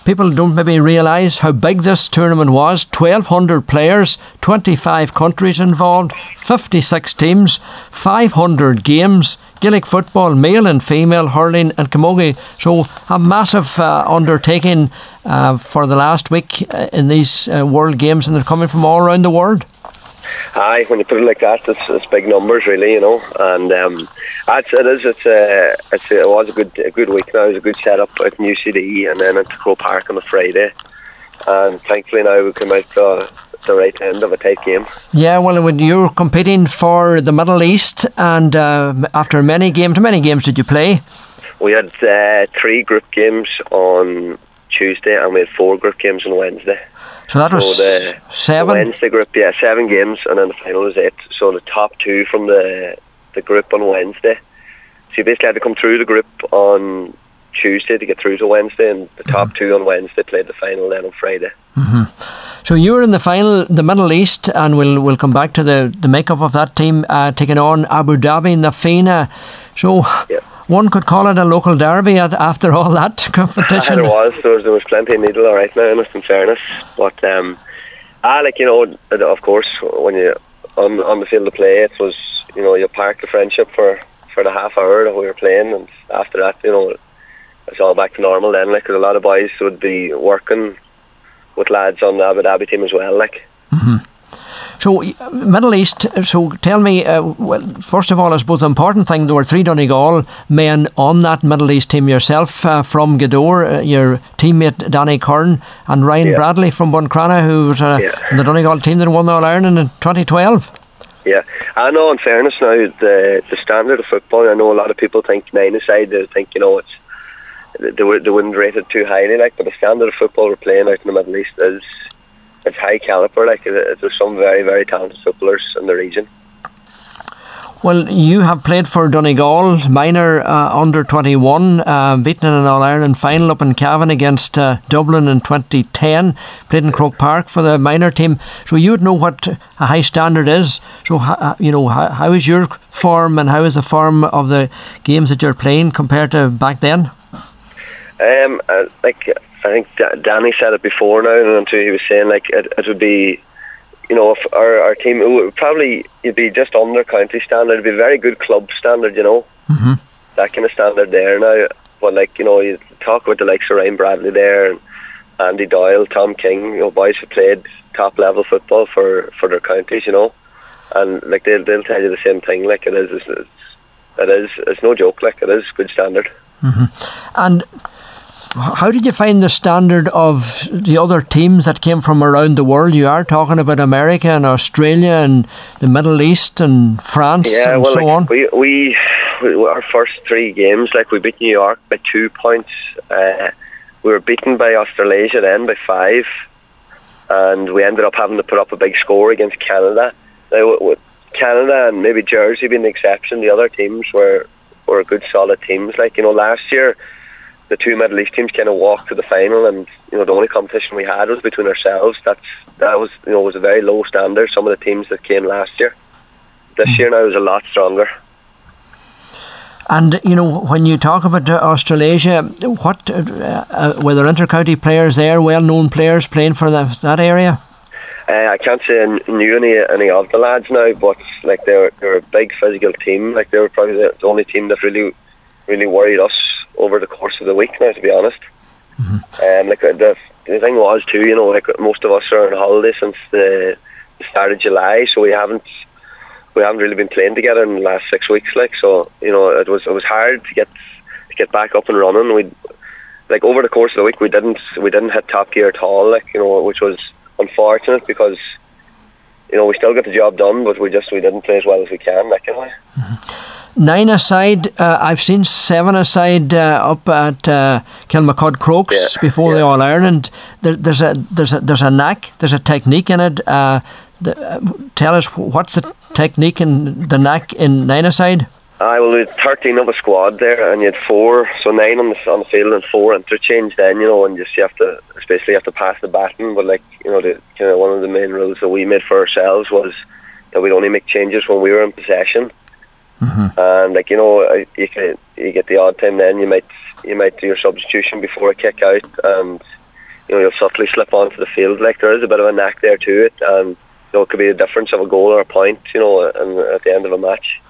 people don't maybe realise how big this tournament was. 1,200 players, 25 countries involved, 56 teams, 500 games, Gaelic football, male and female, hurling and camogie. So a massive undertaking for the last week in these World Games, and they're coming from all around the world. Aye, when you put it like that, it's big numbers, really, and it was a good week now. It was a good setup at UCD and then at Croke Park on a Friday, and thankfully now we come out the right end of a tight game. Yeah, well, when you're competing for the Middle East, and after many games, how many games did you play? We had 3 group games on Tuesday, and we had 4 group games on Wednesday. So that was 7? The Wednesday group, 7 games, and then the final was 8. So the top 2 from the group on Wednesday. So you basically had to come through the group on Tuesday to get through to Wednesday, and the top 2 on Wednesday played the final then on Friday. Mm-hmm. So you were in the final, the Middle East, and we'll come back to the makeup of that team, taking on Abu Dhabi, Nafina. So one could call it a local derby after all that competition. There was plenty of needle, all right now, in fairness. But of course, when you on the field of play, it was, you park the friendship for the half hour that we were playing, and after that, it's all back to normal then. Because a lot of boys would be working with lads on the Abu Dhabi team as well. Mm-hmm. So, Middle East, so tell me, well, first of all, I suppose the important thing, there were 3 Donegal men on that Middle East team. Yourself from Gweedore, your teammate Danny Kern, and Ryan Bradley from Buncrana, who was in the Donegal team that won the All-Ireland in 2012. Yeah, I know, in fairness now, the standard of football, I know a lot of people think 9-a-side, they think, they wouldn't rate it too highly, but the standard of football we're playing out in the Middle East it's high calibre. There's some very, very talented footballers in the region. Well, you have played for Donegal, minor under 21, beaten in an All-Ireland final up in Cavan against Dublin in 2010, played in Croke Park for the minor team. So you would know what a high standard is. So, how is your form, and how is the form of the games that you're playing compared to back then? I think Danny said it before now, and he was saying it would be, if our team, it would probably, it'd be just under county standard. It'd be a very good club standard, Mm-hmm. That kind of standard there now. But you talk about the likes of Ryan Bradley there, and Andy Doyle, Tom King, boys who played top level football for their counties, and they'll tell you the same thing. It's no joke. It is good standard. Mm-hmm. And how did you find the standard of the other teams that came from around the world? You are talking about America and Australia and the Middle East and France and so on. We our first 3 games, we beat New York by 2 points. We were beaten by Australasia then by 5, and we ended up having to put up a big score against Canada. Now, with Canada and maybe Jersey being the exception, the other teams were good solid teams. Last year, the 2 Middle East teams kind of walked to the final, and the only competition we had was between ourselves. That was was a very low standard. Some of the teams that came last year, this year now is a lot stronger. And when you talk about Australasia, what were there inter-county players there, well-known players playing for that area? I can't say I knew any of the lads now, but they were a big physical team. They were probably the only team that really worried us over the course of the week now, to be honest. Mm-hmm. The thing was too, most of us are on holiday since the start of July, so we haven't really been playing together in the last 6 weeks. So it was hard to get back up and running. We over the course of the week we didn't hit top gear at all, which was unfortunate because we still got the job done, but we didn't play as well as we can. Mm-hmm. 9-a-side, I've seen 7-a-side up at Kilmacud Crokes before the All-Ireland. There's a knack, there's a technique in it. Tell us, what's the technique and the knack in 9-a-side? We had 13 of a squad there, and you had 4, so 9 on the field and 4 interchange. Then and you have to pass the baton. But one of the main rules that we made for ourselves was that we'd only make changes when we were in possession. Mm-hmm. And you get the odd time then you might do your substitution before a kick out, and you'll subtly slip onto the field. Like, there is a bit of a knack there to it, and it could be the difference of a goal or a point, and at the end of a match.